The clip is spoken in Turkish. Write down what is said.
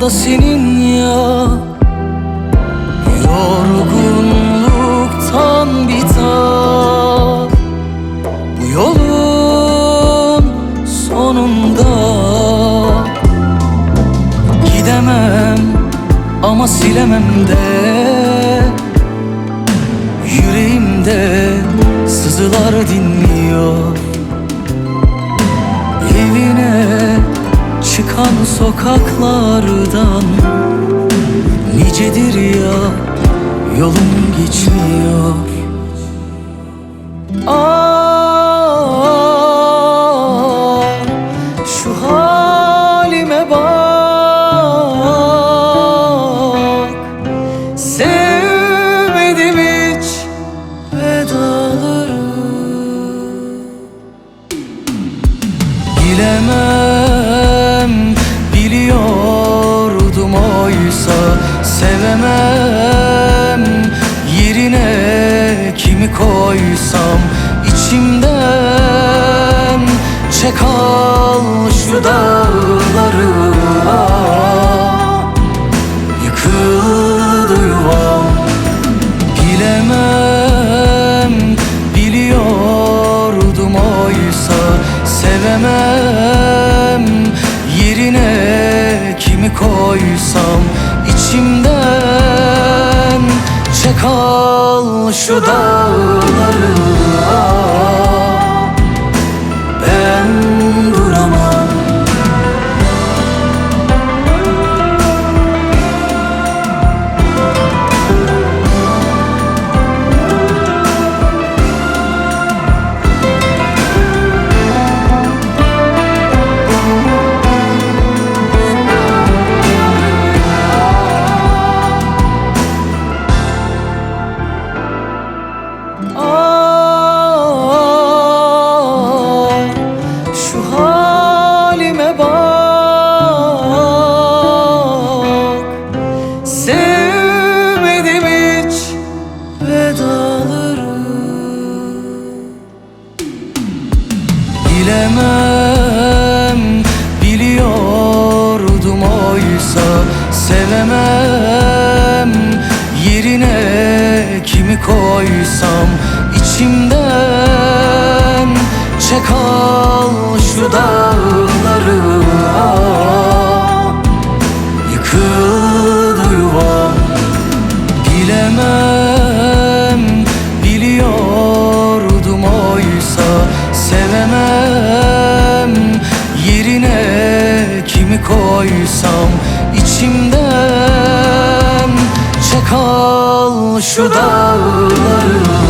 da senin ya. Yorgunluktan biter bu yolun sonunda. Gidemem ama silemem de, yüreğimde sızılar dinmiyor. Evine çıkan sokaklardan nicedir ya yolum geçmiyor. Şu halime bak, sevmedim hiç vedaları. Bilemem, biliyordum oysa sevemem. Yerine kimi koysam içimden, çek al şu dağları. Yıkıldı yuvam. Bilemem, biliyordum oysa sevemem. Yerine kimi koysam içimden, çek al şu dağları. Ben duramam. Şu halime bak, sevmedim hiç vedaları. Bilemem, biliyordum oysa sevemem. Yerine kimi koysam içimden, çek al şu dağları. Yıkıldı yuvam. Bilemem, biliyordum oysa sevemem. Yerine kimi koysam içimden, çek al şu dağları.